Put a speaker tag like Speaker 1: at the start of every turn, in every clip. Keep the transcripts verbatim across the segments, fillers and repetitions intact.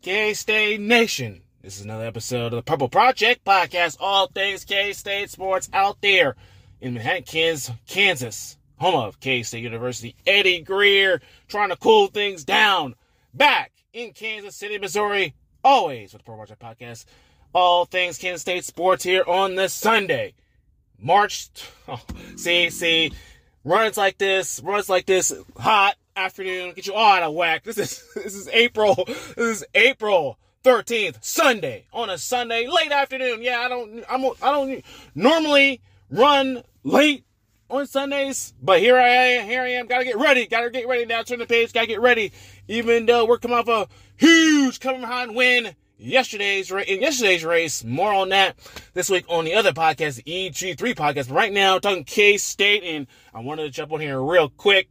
Speaker 1: K-State Nation. This is another episode of the Purple Project Podcast. All things K-State sports out there in Manhattan, Kansas, home of K-State University. Eddie Greer trying to cool things down. Back in Kansas City, Missouri, always with the Purple Project Podcast. All things Kansas State sports here on this Sunday, March. Oh, see, see, runs like this, runs like this, hot afternoon, get you all out of whack. This is this is April. This is April thirteenth, Sunday. On a Sunday, late afternoon. Yeah, I don't I'm I don't normally run late on Sundays, but here I am, here I am, gotta get ready, gotta get ready now, turn the page, gotta get ready, even though we're coming off a huge coming behind win yesterday's in yesterday's race. More on that this week on the other podcast, the E G three podcast. But right now, talking K-State, and I wanted to jump on here real quick.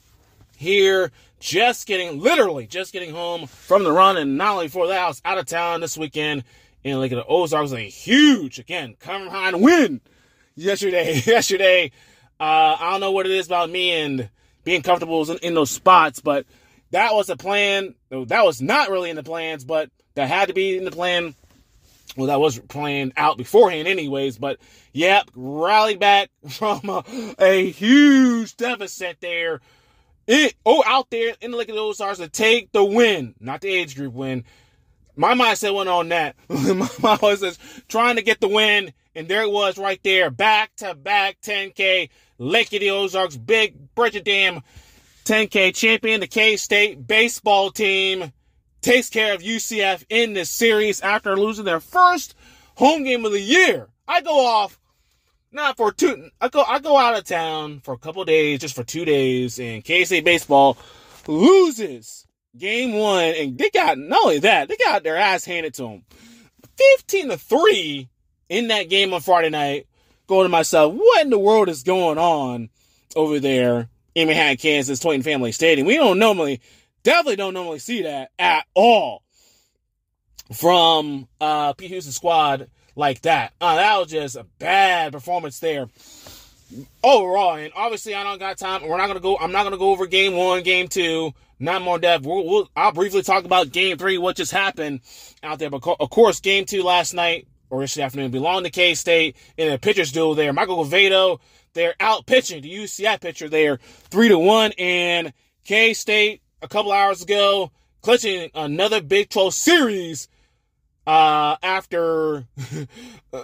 Speaker 1: Here, just getting, literally just getting home from the run, and not only for that, I was out of town this weekend in Lake of the Ozarks. A huge, again, coming behind win yesterday. yesterday, uh, I don't know what it is about me and being comfortable in, in those spots, but that was a plan. That was not really in the plans, but that had to be in the plan. Well, that was planned out beforehand anyways, but yep, rallied back from a, a huge deficit there. It, oh, out there in the Lake of the Ozarks to take the win, not the age group win. My mindset went on that. My mindset was trying to get the win, and there it was right there, back-to-back ten K, Lake of the Ozarks, big Bridgendam ten K champion. The K-State baseball team takes care of U C F in this series after losing their first home game of the year. I go off. Not for two. I go. I go out of town for a couple of days, just for two days, and K-State baseball loses game one, and they got not only that, they got their ass handed to them, fifteen to three in that game on Friday night. Going to myself, what in the world is going on over there in Manhattan, Kansas, Toyton Family Stadium? We don't normally, definitely don't normally see that at all from uh, Pete Houston's squad. Like that. Uh, that was just a bad performance there overall. And obviously, I don't got time. We're not gonna go. I'm not gonna go over game one, game two. Not more depth. We'll, we'll, I'll briefly talk about game three, what just happened out there. But of course, game two last night or yesterday afternoon belonged to K-State in a pitcher's duel there. Michael Govedo, they're out pitching the U C F pitcher there, three to one, and K-State a couple hours ago clinching another Big twelve series. Uh, after uh,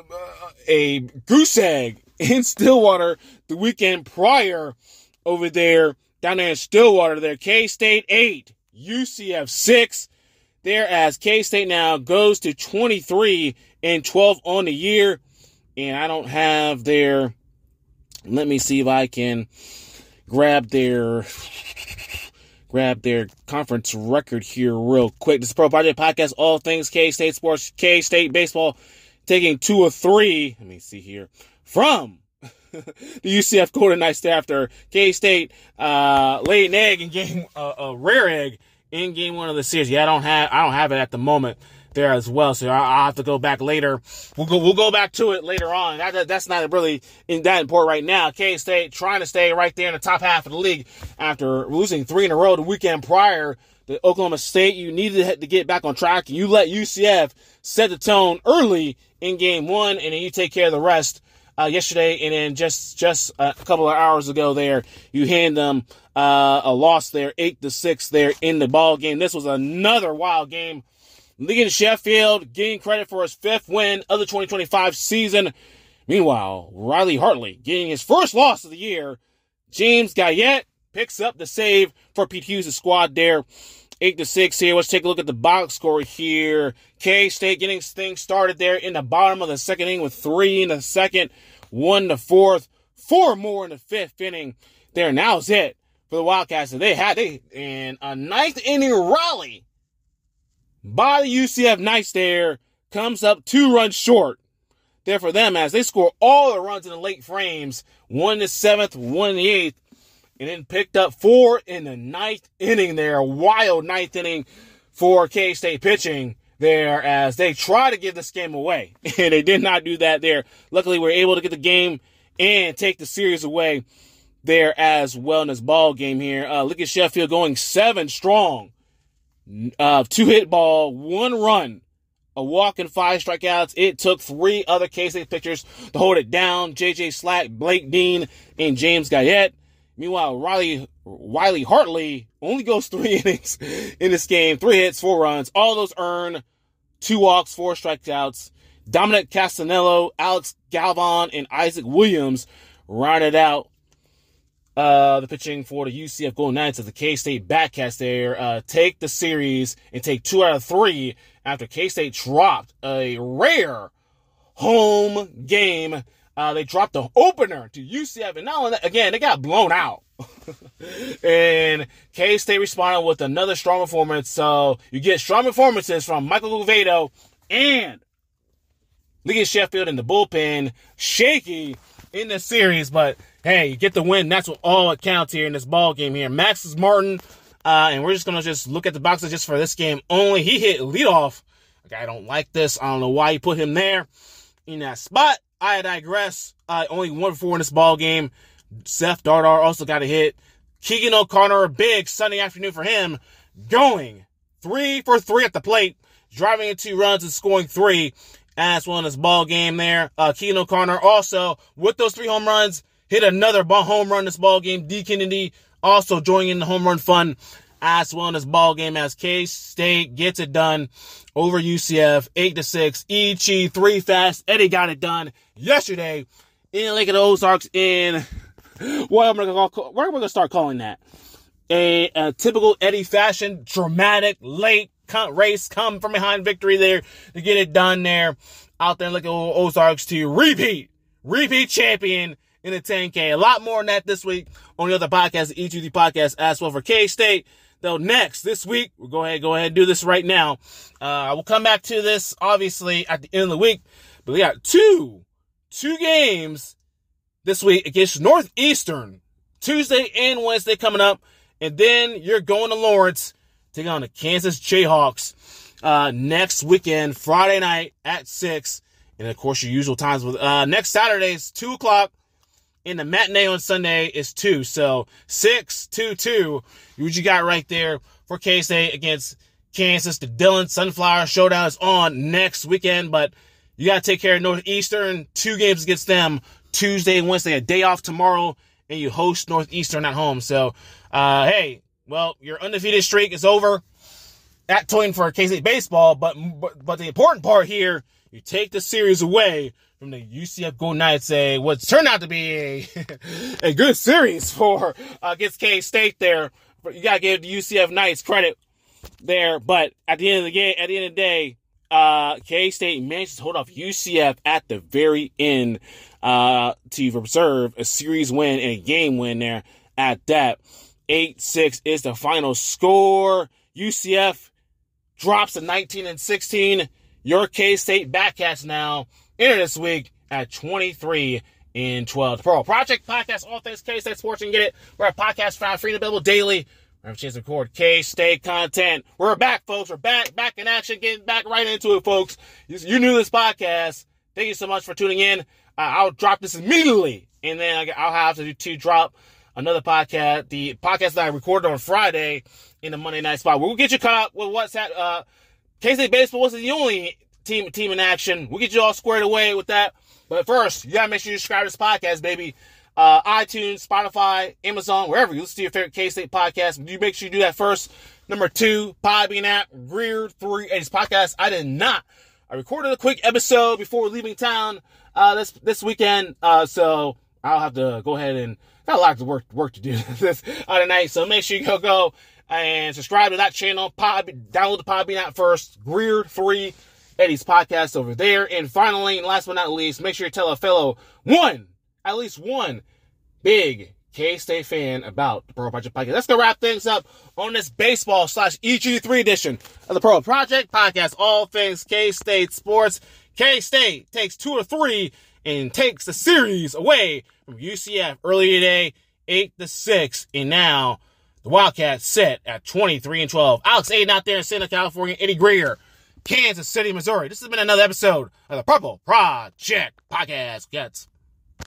Speaker 1: a goose egg in Stillwater the weekend prior over there, down there in Stillwater there, K-State eight, U C F six, there as K-State now goes to twenty-three and twelve on the year, and I don't have their, let me see if I can grab their... Grab their conference record here real quick. This is Pro Project Podcast, all things K-State sports, K-State baseball, taking two or three. Let me see here. From the U C F Golden Knights after K-State uh, laid an egg in game, uh, a rare egg in game one of the series. Yeah, I don't have, I don't have it at the moment there as well, so I'll have to go back later. We'll go, we'll go back to it later on. That, that's not really in that important right now. K-State trying to stay right there in the top half of the league after losing three in a row the weekend prior to Oklahoma State. You needed to get back on track. You let U C F set the tone early in game one, and then you take care of the rest uh, yesterday. And then just just a couple of hours ago, there you hand them uh, a loss there, eight to six there in the ball game. This was another wild game. Lincoln Sheffield getting credit for his fifth win of the twenty twenty-five season. Meanwhile, Riley Hartley getting his first loss of the year. James Guyette picks up the save for Pete Hughes' squad there. eight to six here. Let's take a look at the box score here. K-State getting things started there in the bottom of the second inning with three in the second, one to fourth, four more in the fifth inning. There, now's it for the Wildcats. They had they in a ninth inning rally by the U C F Knights there, comes up two runs short there for them as they score all the runs in the late frames, one in the seventh, one in the eighth, and then picked up four in the ninth inning there, a wild ninth inning for K-State pitching there as they try to give this game away, and they did not do that there. Luckily, we were able to get the game and take the series away there as well in this ball game here. Uh, look at Sheffield going seven strong uh, two hit ball, one run, a walk, and five strikeouts. It took three other K-State pitchers to hold it down. J J Slack, Blake Dean, and James Guyette. Meanwhile, Riley Wiley Hartley only goes three innings in this game. Three hits, four runs. All those earned. Two walks, four strikeouts. Dominic Castanello, Alex Galvan, and Isaac Williams rounded out uh, the pitching for the U C F Golden Knights as the K-State Batcats there uh, take the series and take two out of three after K-State dropped a rare home game. Uh, they dropped the opener to U C F, and not only that, again, they got blown out. And K-State responded with another strong performance. So you get strong performances from Michael Guvado and Lee Sheffield in the bullpen. Shaky in the series, but hey, you get the win. That's what all it counts here in this ball game here. Max Martin, uh, and we're just going to just look at the boxes just for this game only. He hit leadoff. Like, I don't like this. I don't know why you put him there in that spot. I digress. Uh, only one for four in this ball game. Seth Dardar also got a hit. Keegan O'Connor, a big Sunday afternoon for him, going three for three at the plate, driving in two runs and scoring three as well in this ball game there. Uh, Keegan O'Connor also, with those three home runs, hit another ball home run this ball game. D. Kennedy also joining in the home run fun as well in this ball game as K-State gets it done over U C F, eight to six. Ichi, three fast. Eddie got it done yesterday in Lake of the Ozarks in what I'm gonna call, what are we gonna start calling that? A, a typical Eddie fashion, dramatic late race, come from behind victory there to get it done there out there in Lake of the Ozarks to repeat, repeat champion in the ten K. A lot more than that this week on the other podcast, the E two D podcast as well for K-State. Though next, this week, we'll go ahead, go ahead and do this right now. Uh, we'll come back to this, obviously, at the end of the week. But we got two, two games this week against Northeastern. Tuesday and Wednesday coming up. And then you're going to Lawrence, taking on the Kansas Jayhawks uh, next weekend, Friday night at six. And, of course, your usual times. with uh, Next Saturday is two o'clock. And the matinee on Sunday is two. So, six, two, two. What you got right there for K-State against Kansas. The Dillon Sunflower Showdown is on next weekend. But you got to take care of Northeastern. Two games against them. Tuesday and Wednesday. A day off tomorrow. And you host Northeastern at home. So, uh, hey, well, your undefeated streak is over at Toying for K-State baseball. But, but, but the important part here, you take the series away from the U C F Golden Knights, a what's turned out to be a a good series for uh, against K-State there. You gotta give the U C F Knights credit there, but at the end of the game, at the end of the day, uh, K-State managed to hold off U C F at the very end uh, to preserve a series win and a game win there. At that, eight six is the final score. U C F drops to nineteen and sixteen. Your K-State Batcats now enter this week at twenty-three and twelve. The Pearl Project Podcast, all things K-State sports. You can get it. We're a podcast found free and available daily. We have a chance to record K-State content. We're back, folks. We're back, back in action, getting back right into it, folks. You knew this podcast. Thank you so much for tuning in. Uh, I'll drop this immediately, and then I'll have to, to drop another podcast, the podcast that I recorded on Friday in the Monday night spot. We'll get you caught up with what's that. Uh, K-State baseball wasn't the only team team in action. We'll get you all squared away with that. But first, you got to make sure you subscribe to this podcast, baby. Uh, iTunes, Spotify, Amazon, wherever you listen to your favorite K-State podcast. You make sure you do that first. Number two, Podbean app, Greer three eighty podcast. I did not. I recorded a quick episode before leaving town uh, this this weekend. Uh, so I'll have to go ahead and got a lot of work work to do this uh, tonight. So make sure you go go and subscribe to that channel. Pod, download the Podbean app first. Greer three Eddie's podcast over there. And finally, and last but not least, make sure you tell a fellow one, at least one, big K-State fan about the Pearl Project Podcast. Let's go wrap things up on this baseball slash E G three edition of the Pearl Project Podcast. All things K-State sports. K-State takes two or three and takes the series away from U C F earlier today, eight to six. And now the Wildcats set at twenty-three and twelve. Alex Aiden out there in Santa California. Eddie Greer, Kansas City, Missouri. This has been another episode of the Purple Project Podcast. Gets.